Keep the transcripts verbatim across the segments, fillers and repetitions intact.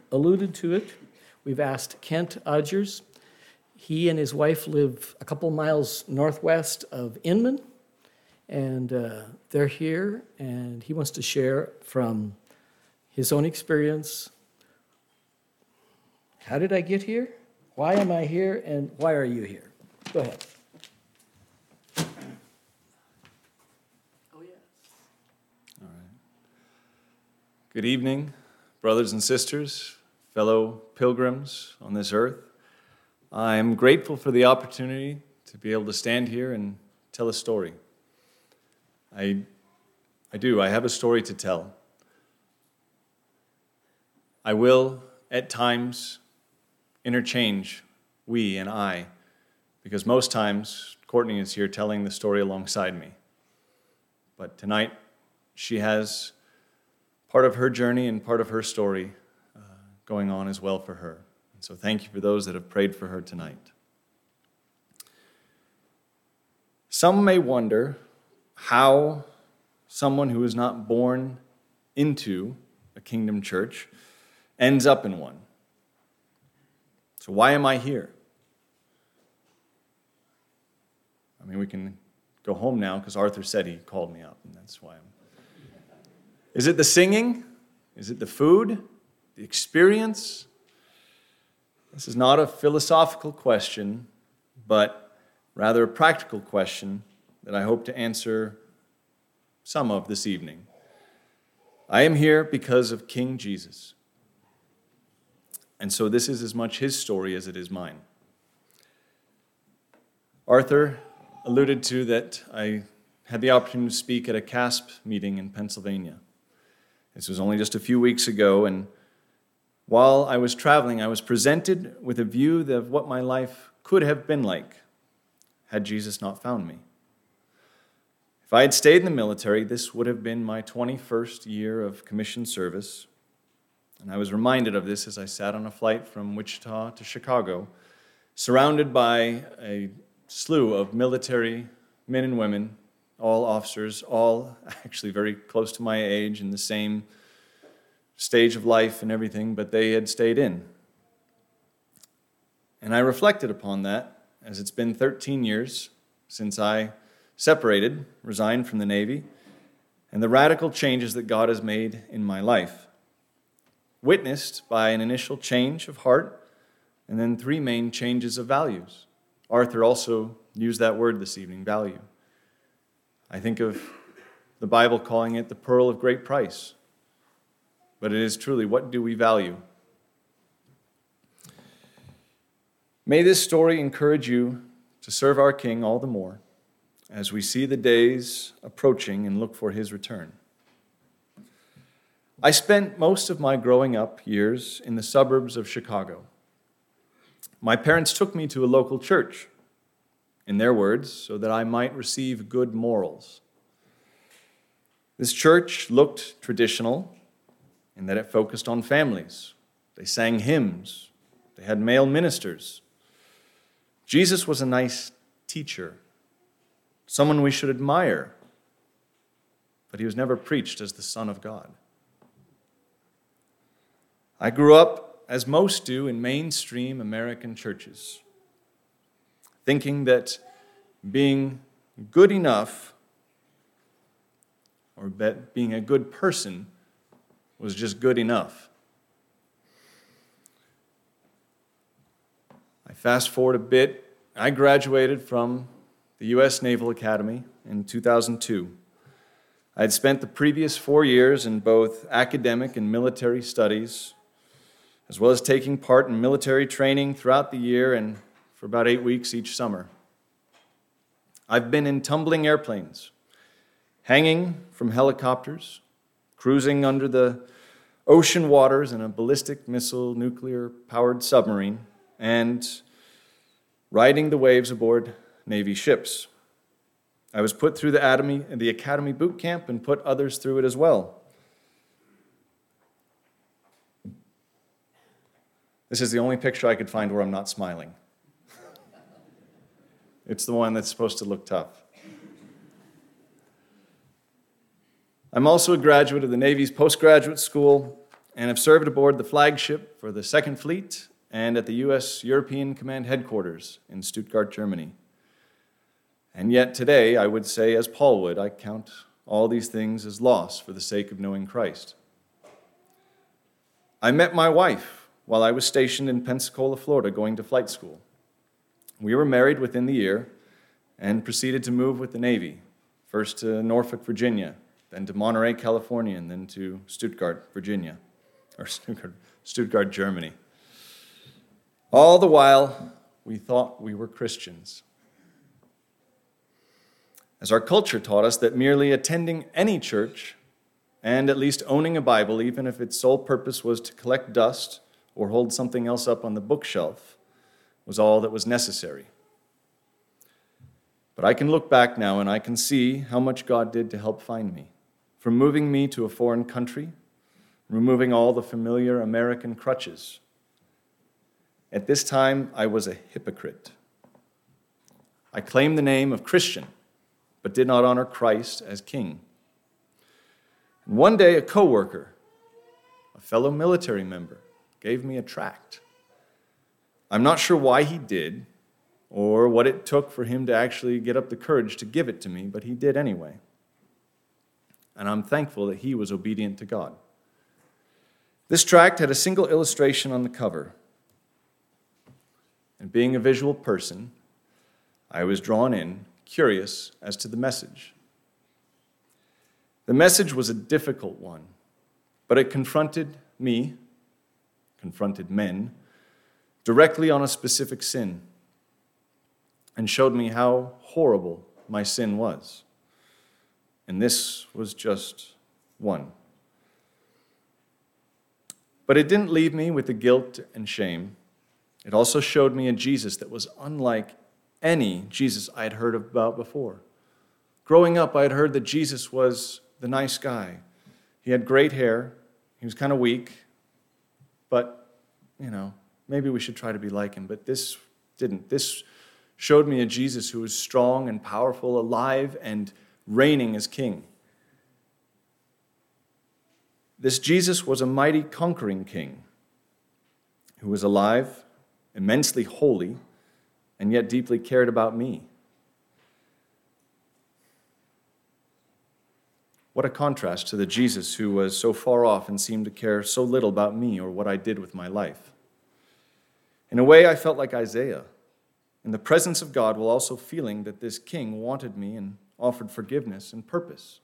alluded to it. We've asked Kent Odgers. He and his wife live a couple miles northwest of Inman, and uh, they're here, and he wants to share from his own experience. How did I get here? Why am I here? And why are you here? Go ahead. Oh, yes. All right. Good evening, brothers and sisters, fellow pilgrims on this earth. I'm grateful for the opportunity to be able to stand here and tell a story. I, I do. I have a story to tell. I will, at times, interchange we and I, because most times Courtney is here telling the story alongside me. But tonight, she has part of her journey and part of her story uh, going on as well for her. And so thank you for those that have prayed for her tonight. Some may wonder how someone who is not born into a kingdom church ends up in one. So why am I here? I mean, we can go home now because Arthur said he called me up, and that's why I'm... Is it the singing? Is it the food? The experience? This is not a philosophical question, but rather a practical question that I hope to answer some of this evening. I am here because of King Jesus. And so this is as much his story as it is mine. Arthur alluded to that I had the opportunity to speak at a C A S P meeting in Pennsylvania. This was only just a few weeks ago, and while I was traveling, I was presented with a view of what my life could have been like had Jesus not found me. If I had stayed in the military, this would have been my twenty-first year of commissioned service, and I was reminded of this as I sat on a flight from Wichita to Chicago, surrounded by a slew of military men and women, all officers, all actually very close to my age in the same stage of life and everything, but they had stayed in. And I reflected upon that, as it's been thirteen years since I separated, resigned from the Navy, and the radical changes that God has made in my life, witnessed by an initial change of heart and then three main changes of values. Arthur also used that word this evening, value. I think of the Bible calling it the pearl of great price. But it is truly, what do we value? May this story encourage you to serve our King all the more as we see the days approaching and look for his return. I spent most of my growing up years in the suburbs of Chicago. My parents took me to a local church, in their words, so that I might receive good morals. This church looked traditional in that it focused on families. They sang hymns. They had male ministers. Jesus was a nice teacher, someone we should admire, but he was never preached as the Son of God. I grew up, as most do, in mainstream American churches, thinking that being good enough or that being a good person was just good enough. I fast forward a bit. I graduated from the U S Naval Academy in two thousand two. I had spent the previous four years in both academic and military studies, as well as taking part in military training throughout the year and for about eight weeks each summer. I've been in tumbling airplanes, hanging from helicopters, cruising under the ocean waters in a ballistic missile nuclear-powered submarine, and riding the waves aboard Navy ships. I was put through the Academy, the Academy boot camp and put others through it as well. This is the only picture I could find where I'm not smiling. It's the one that's supposed to look tough. I'm also a graduate of the Navy's postgraduate school and have served aboard the flagship for the Second Fleet and at the U S European Command Headquarters in Stuttgart, Germany. And yet today, I would say, as Paul would, I count all these things as loss for the sake of knowing Christ. I met my wife while I was stationed in Pensacola, Florida, going to flight school. We were married within the year and proceeded to move with the Navy, first to Norfolk, Virginia, then to Monterey, California, and then to Stuttgart, Virginia, or Stuttgart, Stuttgart, Germany. All the while, we thought we were Christians, as our culture taught us that merely attending any church and at least owning a Bible, even if its sole purpose was to collect dust or hold something else up on the bookshelf, was all that was necessary. But I can look back now and I can see how much God did to help find me, from moving me to a foreign country, removing all the familiar American crutches. At this time, I was a hypocrite. I claimed the name of Christian, but did not honor Christ as king. And one day, a coworker, a fellow military member, gave me a tract. I'm not sure why he did, or what it took for him to actually get up the courage to give it to me, but he did anyway. And I'm thankful that he was obedient to God. This tract had a single illustration on the cover. And being a visual person, I was drawn in, curious as to the message. The message was a difficult one, but it confronted me, confronted men, directly on a specific sin, and showed me how horrible my sin was. And this was just one. But it didn't leave me with the guilt and shame. It also showed me a Jesus that was unlike any Jesus I had heard about before. Growing up, I had heard that Jesus was the nice guy. He had great hair. He was kind of weak. But, you know, maybe we should try to be like him. But this didn't. This showed me a Jesus who was strong and powerful, alive and reigning as king. This Jesus was a mighty conquering king who was alive, immensely holy, and yet deeply cared about me. What a contrast to the Jesus who was so far off and seemed to care so little about me or what I did with my life. In a way, I felt like Isaiah, in the presence of God, while also feeling that this king wanted me and offered forgiveness and purpose.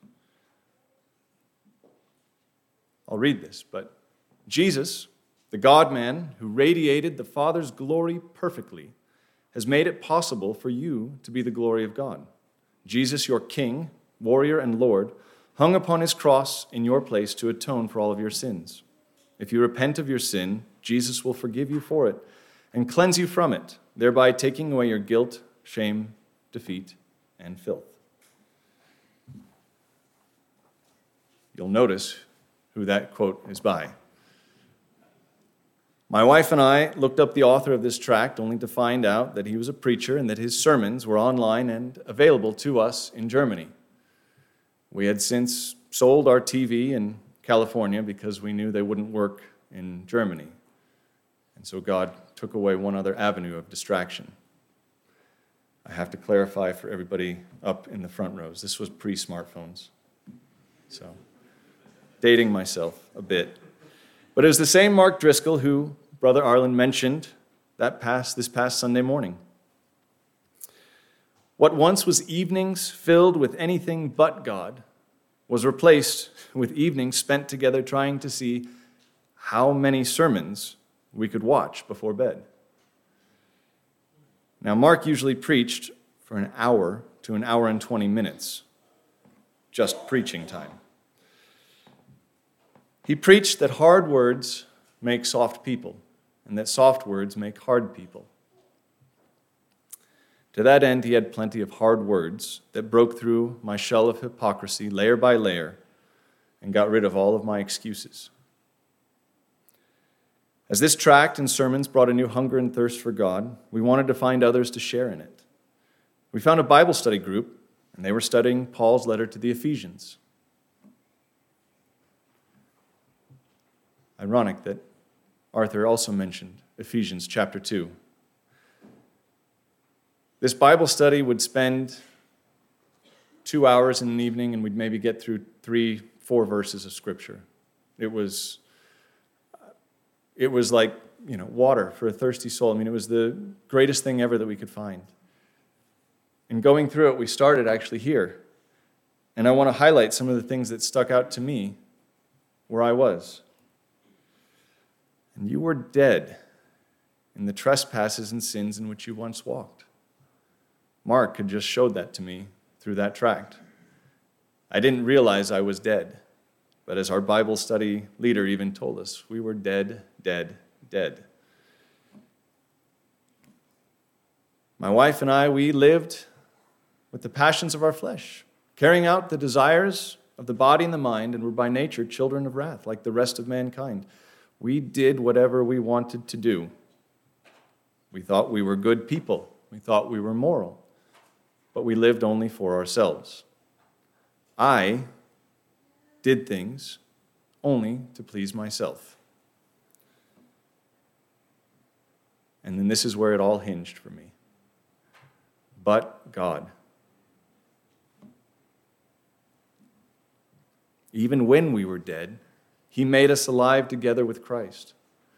I'll read this, but Jesus, the God-man who radiated the Father's glory perfectly, has made it possible for you to be the glory of God. Jesus, your King, warrior, and Lord, hung upon his cross in your place to atone for all of your sins. If you repent of your sin, Jesus will forgive you for it and cleanse you from it, thereby taking away your guilt, shame, defeat, and filth. You'll notice who that quote is by. My wife and I looked up the author of this tract only to find out that he was a preacher and that his sermons were online and available to us in Germany. We had since sold our T V in California because we knew they wouldn't work in Germany. And so God took away one other avenue of distraction. I have to clarify for everybody up in the front rows. This was pre-smartphones. So, dating myself a bit. But it was the same Mark Driscoll who Brother Arlen mentioned that past this past Sunday morning. What once was evenings filled with anything but God was replaced with evenings spent together trying to see how many sermons we could watch before bed. Now, Mark usually preached for an hour to an hour and twenty minutes, just preaching time. He preached that hard words make soft people, and that soft words make hard people. To that end, he had plenty of hard words that broke through my shell of hypocrisy layer by layer and got rid of all of my excuses. As this tract and sermons brought a new hunger and thirst for God, we wanted to find others to share in it. We found a Bible study group, and they were studying Paul's letter to the Ephesians. Ironic that Arthur also mentioned Ephesians chapter two. This Bible study would spend two hours in an evening, and we'd maybe get through three, four verses of Scripture. It was, it was like, you know, water for a thirsty soul. I mean, it was the greatest thing ever that we could find. And going through it, we started actually here. And I want to highlight some of the things that stuck out to me where I was. And you were dead in the trespasses and sins in which you once walked. Mark had just showed that to me through that tract. I didn't realize I was dead, but as our Bible study leader even told us, we were dead, dead, dead. My wife and I, we lived with the passions of our flesh, carrying out the desires of the body and the mind, and were by nature children of wrath, like the rest of mankind. We did whatever we wanted to do. We thought we were good people. We thought we were moral. But we lived only for ourselves. I did things only to please myself. And then this is where it all hinged for me. But God. Even when we were dead, He made us alive together with Christ.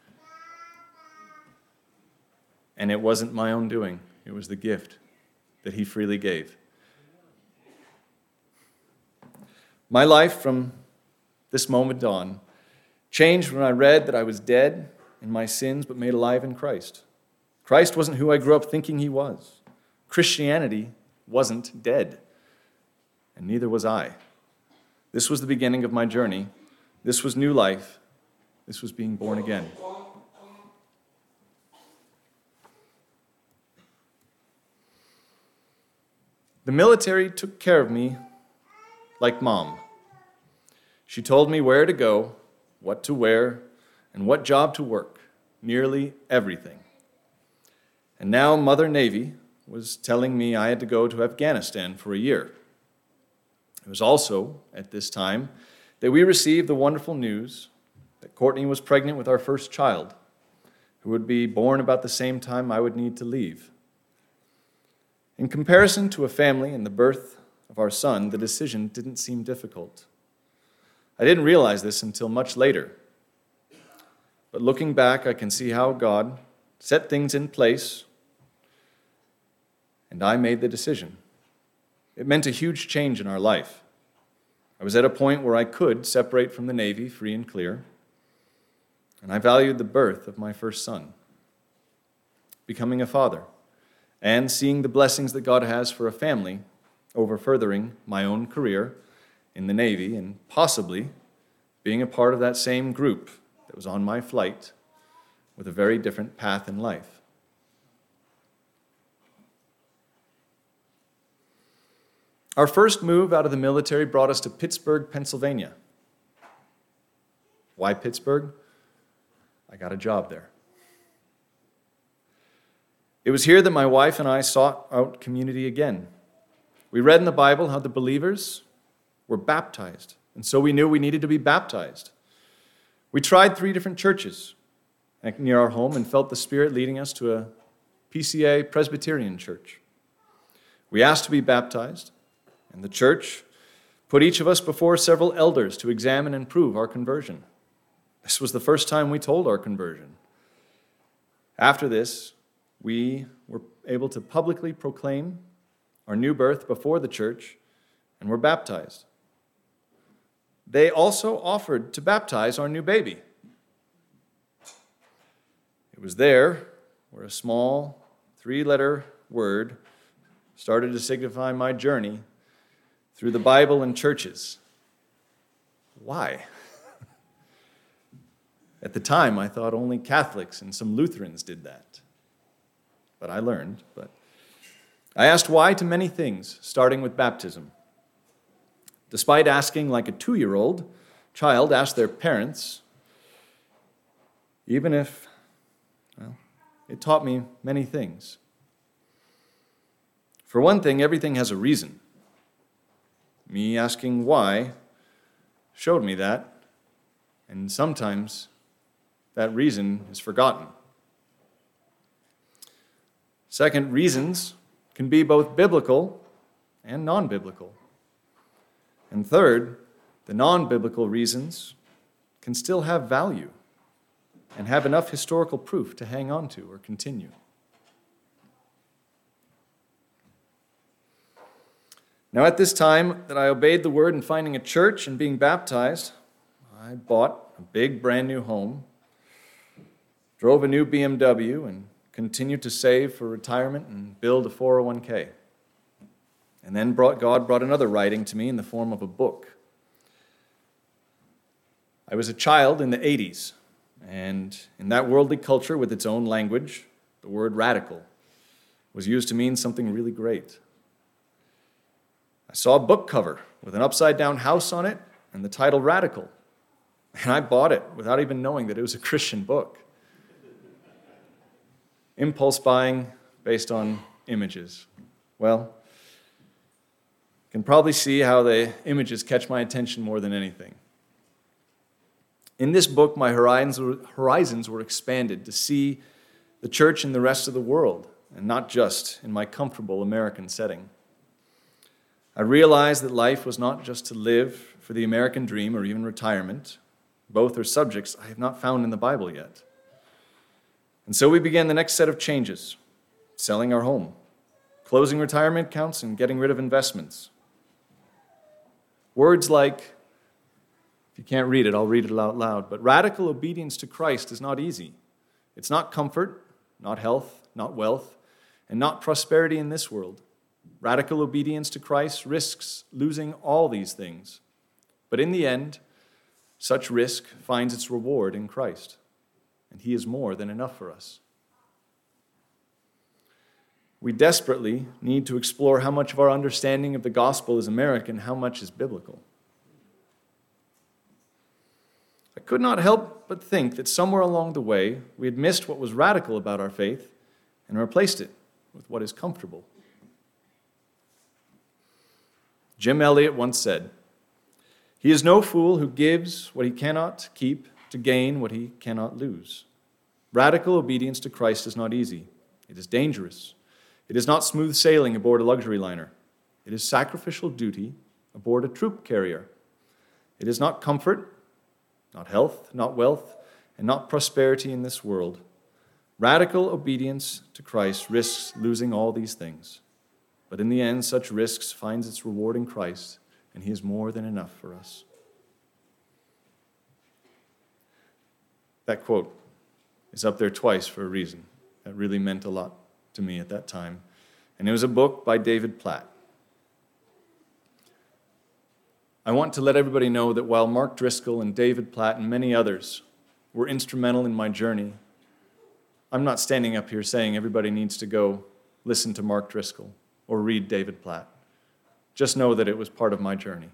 And it wasn't my own doing. It was the gift that He freely gave. My life from this moment on changed when I read that I was dead in my sins but made alive in Christ. Christ wasn't who I grew up thinking He was. Christianity wasn't dead, and neither was I. This was the beginning of my journey. This was new life. This was being born again. The military took care of me like Mom. She told me where to go, what to wear, and what job to work, nearly everything. And now Mother Navy was telling me I had to go to Afghanistan for a year. It was also at this time that we received the wonderful news that Courtney was pregnant with our first child, who would be born about the same time I would need to leave. In comparison to a family and the birth of our son, the decision didn't seem difficult. I didn't realize this until much later. But looking back, I can see how God set things in place, and I made the decision. It meant a huge change in our life. I was at a point where I could separate from the Navy free and clear, and I valued the birth of my first son, becoming a father, and seeing the blessings that God has for a family over furthering my own career in the Navy and possibly being a part of that same group that was on my flight with a very different path in life. Our first move out of the military brought us to Pittsburgh, Pennsylvania. Why Pittsburgh? I got a job there. It was here that my wife and I sought out community again. We read in the Bible how the believers were baptized, and so we knew we needed to be baptized. We tried three different churches near our home and felt the Spirit leading us to a P C A Presbyterian church. We asked to be baptized, and the church put each of us before several elders to examine and prove our conversion. This was the first time we told our conversion. After this, we were able to publicly proclaim our new birth before the church and were baptized. They also offered to baptize our new baby. It was there where a small three-letter word started to signify my journey through the Bible and churches. Why? At the time, I thought only Catholics and some Lutherans did that. But I learned. But I asked why to many things, starting with baptism. Despite asking like a two-year-old child asked their parents, even if, well, it taught me many things. For one thing, everything has a reason. Me asking why showed me that, and sometimes that reason is forgotten. Second, reasons can be both biblical and non-biblical. And third, the non-biblical reasons can still have value and have enough historical proof to hang on to or continue. Now, at this time that I obeyed the word in finding a church and being baptized, I bought a big brand new home, drove a new B M W, and continued to save for retirement and build a four oh one k. And then brought, God brought another writing to me in the form of a book. I was a child in the eighties, and in that worldly culture with its own language, the word radical was used to mean something really great. I saw a book cover with an upside-down house on it and the title Radical, and I bought it without even knowing that it was a Christian book. Impulse buying based on images. Well, you can probably see how the images catch my attention more than anything. In this book, my horizons were expanded to see the church in the rest of the world, and not just in my comfortable American setting. I realized that life was not just to live for the American dream or even retirement. Both are subjects I have not found in the Bible yet. And so we began the next set of changes, selling our home, closing retirement accounts, and getting rid of investments. Words like, if you can't read it, I'll read it out loud, but radical obedience to Christ is not easy. It's not comfort, not health, not wealth, and not prosperity in this world. Radical obedience to Christ risks losing all these things. But in the end, such risk finds its reward in Christ, and He is more than enough for us. We desperately need to explore how much of our understanding of the gospel is American, how much is biblical. I could not help but think that somewhere along the way, we had missed what was radical about our faith and replaced it with what is comfortable. Jim Elliot once said, "He is no fool who gives what he cannot keep to gain what he cannot lose." Radical obedience to Christ is not easy. It is dangerous. It is not smooth sailing aboard a luxury liner. It is sacrificial duty aboard a troop carrier. It is not comfort, not health, not wealth, and not prosperity in this world. Radical obedience to Christ risks losing all these things. But in the end, such risks finds its reward in Christ, and He is more than enough for us. That quote is up there twice for a reason. That really meant a lot to me at that time. And it was a book by David Platt. I want to let everybody know that while Mark Driscoll and David Platt and many others were instrumental in my journey, I'm not standing up here saying everybody needs to go listen to Mark Driscoll or read David Platt. Just know that it was part of my journey.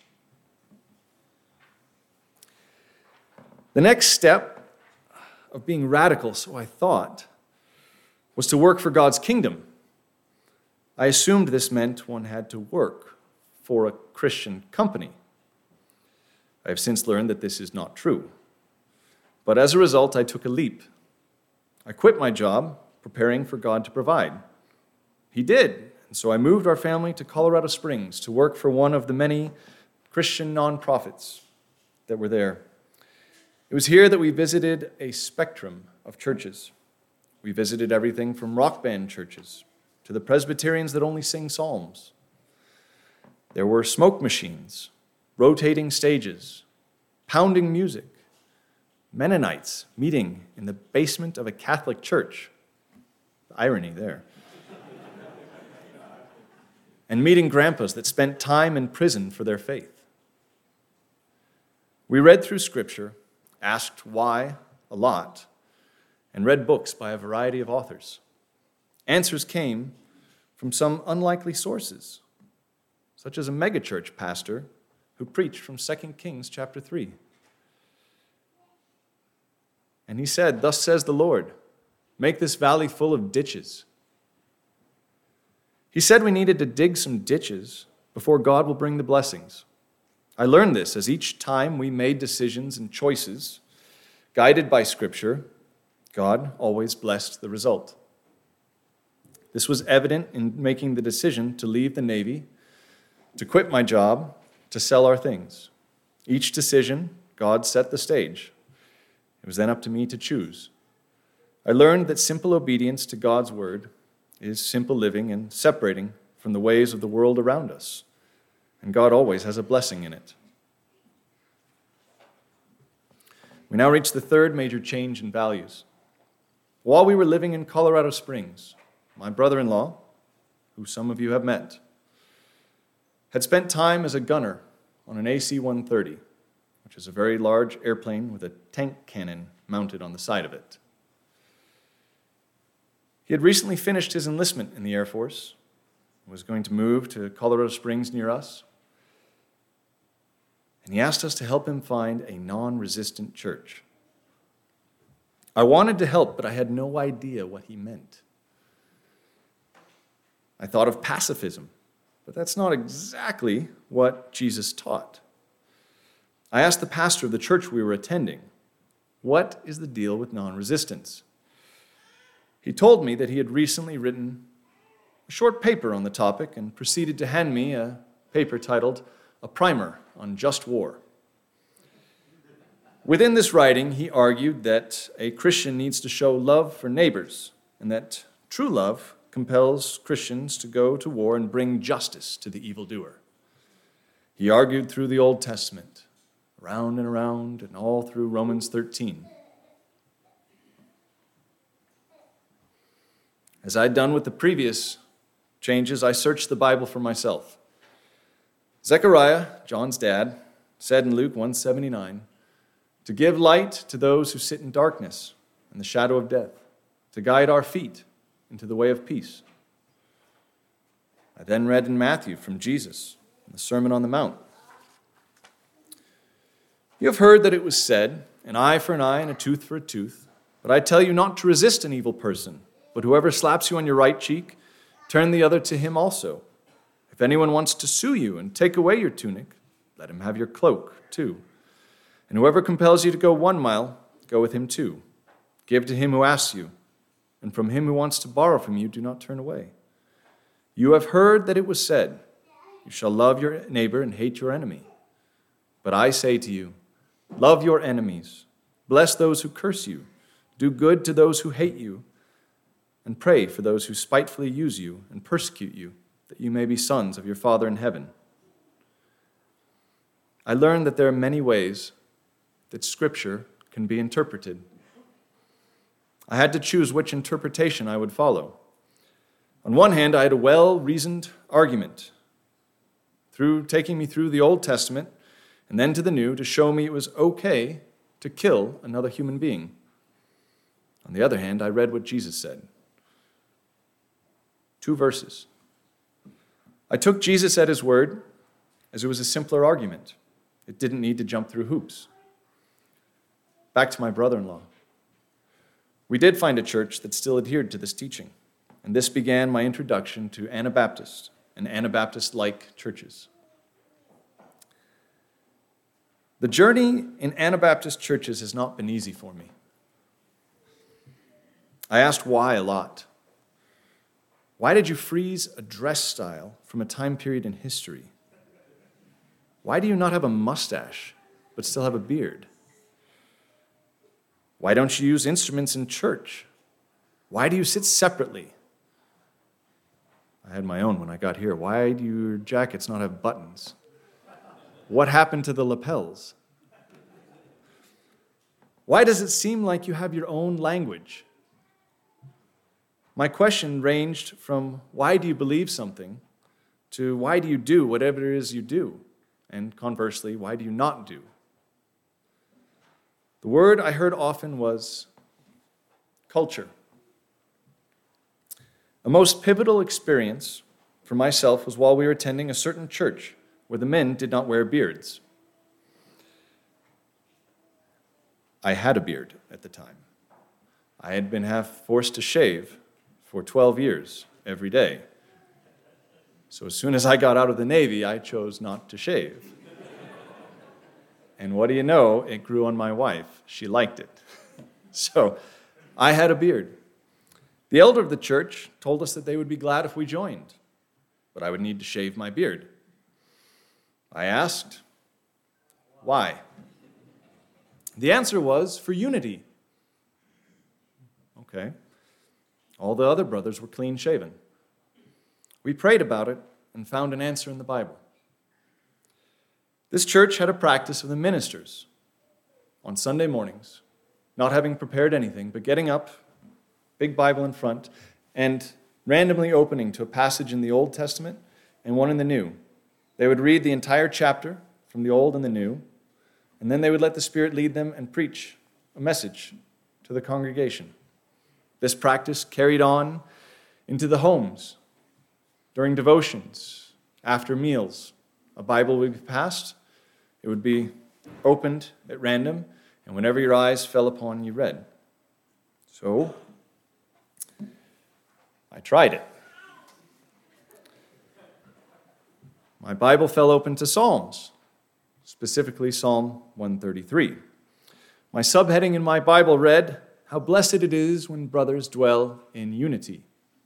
The next step of being radical, so I thought, was to work for God's kingdom. I assumed this meant one had to work for a Christian company. I have since learned that this is not true. But as a result, I took a leap. I quit my job, preparing for God to provide. He did. And so I moved our family to Colorado Springs to work for one of the many Christian nonprofits that were there. It was here that we visited a spectrum of churches. We visited everything from rock band churches to the Presbyterians that only sing psalms. There were smoke machines, rotating stages, pounding music, Mennonites meeting in the basement of a Catholic church. The irony there. And meeting grandpas that spent time in prison for their faith. We read through Scripture, asked why a lot, and read books by a variety of authors. Answers came from some unlikely sources, such as a megachurch pastor who preached from Second Kings chapter three. And he said, "Thus says the Lord, make this valley full of ditches." He said we needed to dig some ditches before God will bring the blessings. I learned this as each time we made decisions and choices, guided by Scripture, God always blessed the result. This was evident in making the decision to leave the Navy, to quit my job, to sell our things. Each decision, God set the stage. It was then up to me to choose. I learned that simple obedience to God's word is simple living and separating from the ways of the world around us. And God always has a blessing in it. We now reach the third major change in values. While we were living in Colorado Springs, my brother-in-law, who some of you have met, had spent time as a gunner on an A C one thirty, which is a very large airplane with a tank cannon mounted on the side of it. He had recently finished his enlistment in the Air Force, was going to move to Colorado Springs near us, and he asked us to help him find a non-resistant church. I wanted to help, but I had no idea what he meant. I thought of pacifism, but that's not exactly what Jesus taught. I asked the pastor of the church we were attending, what is the deal with non-resistance? He told me that he had recently written a short paper on the topic and proceeded to hand me a paper titled A Primer on Just War. Within this writing, he argued that a Christian needs to show love for neighbors and that true love compels Christians to go to war and bring justice to the evildoer. He argued through the Old Testament, around and around, and all through Romans thirteen. As I'd done with the previous changes, I searched the Bible for myself. Zechariah, John's dad, said in Luke one seventy-nine, to give light to those who sit in darkness and the shadow of death, to guide our feet into the way of peace. I then read in Matthew from Jesus, in the Sermon on the Mount. You have heard that it was said, an eye for an eye and a tooth for a tooth, but I tell you not to resist an evil person, but whoever slaps you on your right cheek, turn the other to him also. If anyone wants to sue you and take away your tunic, let him have your cloak too. And whoever compels you to go one mile, go with him two. Give to him who asks you, and from him who wants to borrow from you, do not turn away. You have heard that it was said, you shall love your neighbor and hate your enemy. But I say to you, love your enemies, bless those who curse you, do good to those who hate you, and pray for those who spitefully use you and persecute you, that you may be sons of your Father in heaven. I learned that there are many ways that Scripture can be interpreted. I had to choose which interpretation I would follow. On one hand, I had a well-reasoned argument through taking me through the Old Testament and then to the New to show me it was okay to kill another human being. On the other hand, I read what Jesus said. Two verses. I took Jesus at his word as it was a simpler argument. It didn't need to jump through hoops. Back to my brother-in-law. We did find a church that still adhered to this teaching, and this began my introduction to Anabaptist and Anabaptist-like churches. The journey in Anabaptist churches has not been easy for me. I asked why a lot. Why did you freeze a dress style from a time period in history? Why do you not have a mustache but still have a beard? Why don't you use instruments in church? Why do you sit separately? I had my own when I got here. Why do your jackets not have buttons? What happened to the lapels? Why does it seem like you have your own language? My question ranged from why do you believe something to why do you do whatever it is you do? And conversely, why do you not do? The word I heard often was culture. A most pivotal experience for myself was while we were attending a certain church where the men did not wear beards. I had a beard at the time. I had been half forced to shave for twelve years every day. So as soon as I got out of the Navy, I chose not to shave. And what do you know? It grew on my wife. She liked it. So I had a beard. The elder of the church told us that they would be glad if we joined, but I would need to shave my beard. I asked, why? The answer was, for unity. Okay. All the other brothers were clean-shaven. We prayed about it and found an answer in the Bible. This church had a practice of the ministers on Sunday mornings, not having prepared anything, but getting up, big Bible in front, and randomly opening to a passage in the Old Testament and one in the New. They would read the entire chapter from the Old and the New, and then they would let the Spirit lead them and preach a message to the congregation. This practice carried on into the homes, during devotions, after meals. A Bible would be passed, it would be opened at random, and whenever your eyes fell upon, you read. So, I tried it. My Bible fell open to Psalms, specifically Psalm one thirty-three. My subheading in my Bible read, "How blessed it is when brothers dwell in unity."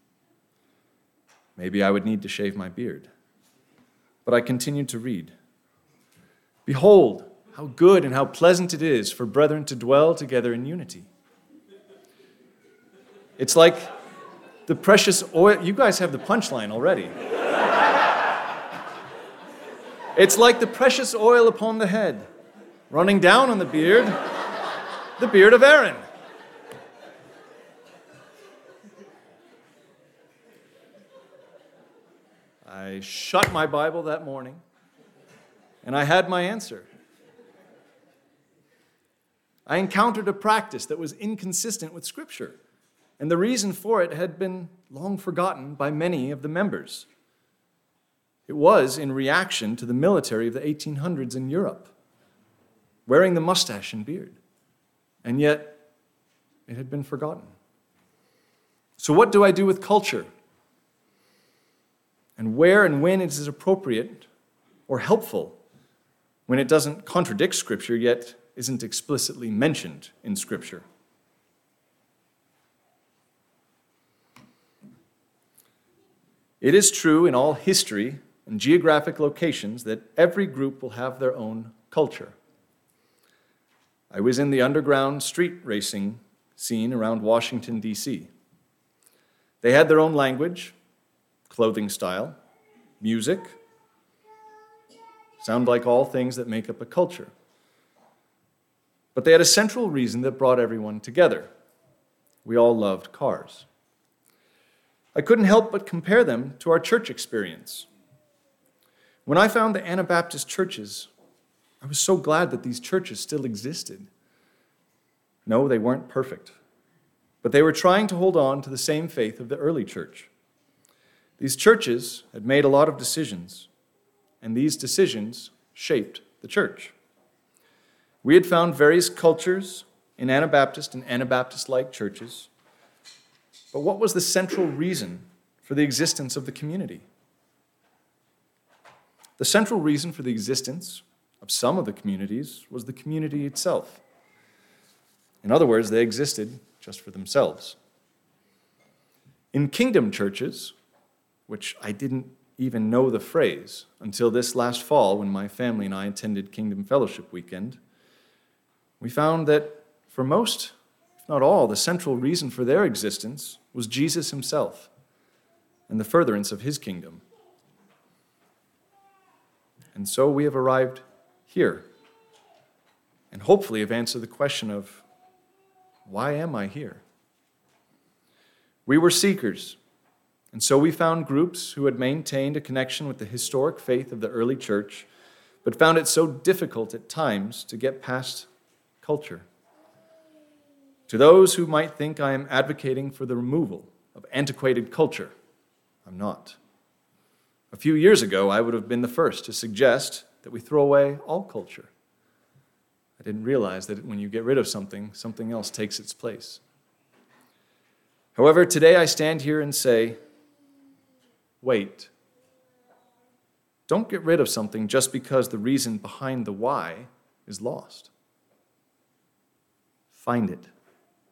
Maybe I would need to shave my beard. But I continued to read. "Behold, how good and how pleasant it is for brethren to dwell together in unity." It's like the precious oil. You guys have the punchline already. It's like the precious oil upon the head, running down on the beard, the beard of Aaron. I shut my Bible that morning, and I had my answer. I encountered a practice that was inconsistent with Scripture, and the reason for it had been long forgotten by many of the members. It was in reaction to the military of the eighteen hundreds in Europe, wearing the mustache and beard, and yet it had been forgotten. So what do I do with culture? And where and when it is appropriate or helpful when it doesn't contradict Scripture yet isn't explicitly mentioned in Scripture? It is true in all history and geographic locations that every group will have their own culture. I was in the underground street racing scene around Washington, D C They had their own language, clothing style, music, sound like all things that make up a culture. But they had a central reason that brought everyone together. We all loved cars. I couldn't help but compare them to our church experience. When I found the Anabaptist churches, I was so glad that these churches still existed. No, they weren't perfect, but they were trying to hold on to the same faith of the early church. These churches had made a lot of decisions, and these decisions shaped the church. We had found various cultures in Anabaptist and Anabaptist-like churches, but what was the central reason for the existence of the community? The central reason for the existence of some of the communities was the community itself. In other words, they existed just for themselves. In kingdom churches, which I didn't even know the phrase until this last fall when my family and I attended Kingdom Fellowship Weekend, we found that for most, if not all, the central reason for their existence was Jesus himself and the furtherance of his kingdom. And so we have arrived here and hopefully have answered the question of, why am I here? We were seekers, and so we found groups who had maintained a connection with the historic faith of the early church, but found it so difficult at times to get past culture. To those who might think I am advocating for the removal of antiquated culture, I'm not. A few years ago, I would have been the first to suggest that we throw away all culture. I didn't realize that when you get rid of something, something else takes its place. However, today I stand here and say, wait. Don't get rid of something just because the reason behind the why is lost. Find it.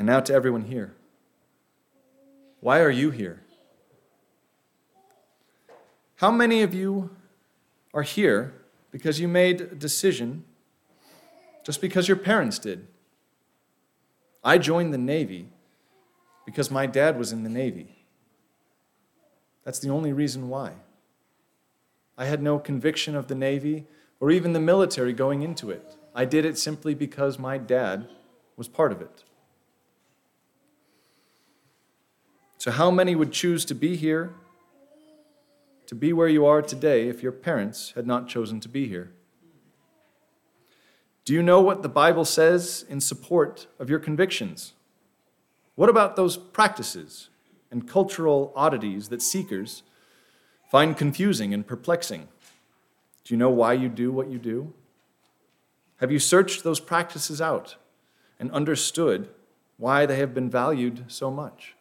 And now to everyone here. Why are you here? How many of you are here because you made a decision just because your parents did? I joined the Navy because my dad was in the Navy. That's the only reason why. I had no conviction of the Navy or even the military going into it. I did it simply because my dad was part of it. So how many would choose to be here, to be where you are today, if your parents had not chosen to be here? Do you know what the Bible says in support of your convictions? What about those practices and cultural oddities that seekers find confusing and perplexing? Do you know why you do what you do? Have you searched those practices out and understood why they have been valued so much?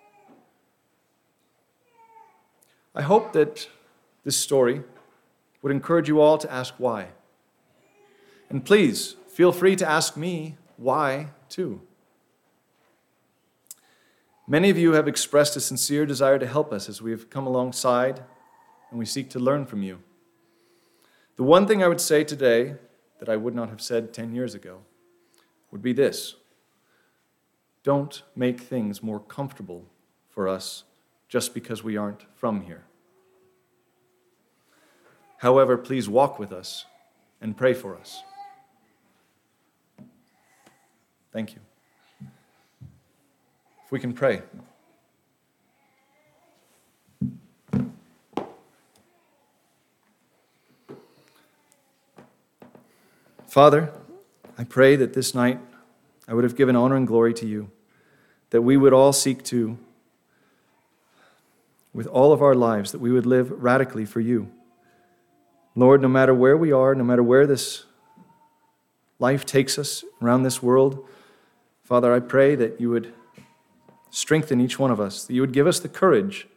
I hope that this story would encourage you all to ask why. And please, feel free to ask me why, too. Many of you have expressed a sincere desire to help us as we have come alongside and we seek to learn from you. The one thing I would say today that I would not have said ten years ago would be this: don't make things more comfortable for us just because we aren't from here. However, please walk with us and pray for us. Thank you. If we can pray. Father, I pray that this night I would have given honor and glory to you, that we would all seek to, with all of our lives, that we would live radically for you. Lord, no matter where we are, no matter where this life takes us around this world, Father, I pray that you would strengthen each one of us, that you would give us the courage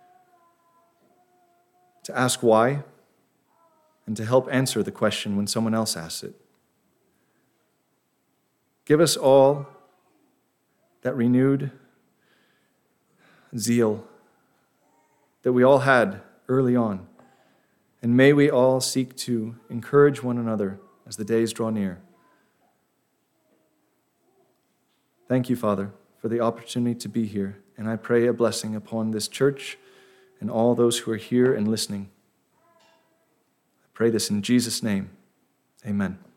to ask why and to help answer the question when someone else asks it. Give us all that renewed zeal that we all had early on, and may we all seek to encourage one another as the days draw near. Thank you, Father, for the opportunity to be here, and I pray a blessing upon this church and all those who are here and listening. I pray this in Jesus' name. Amen.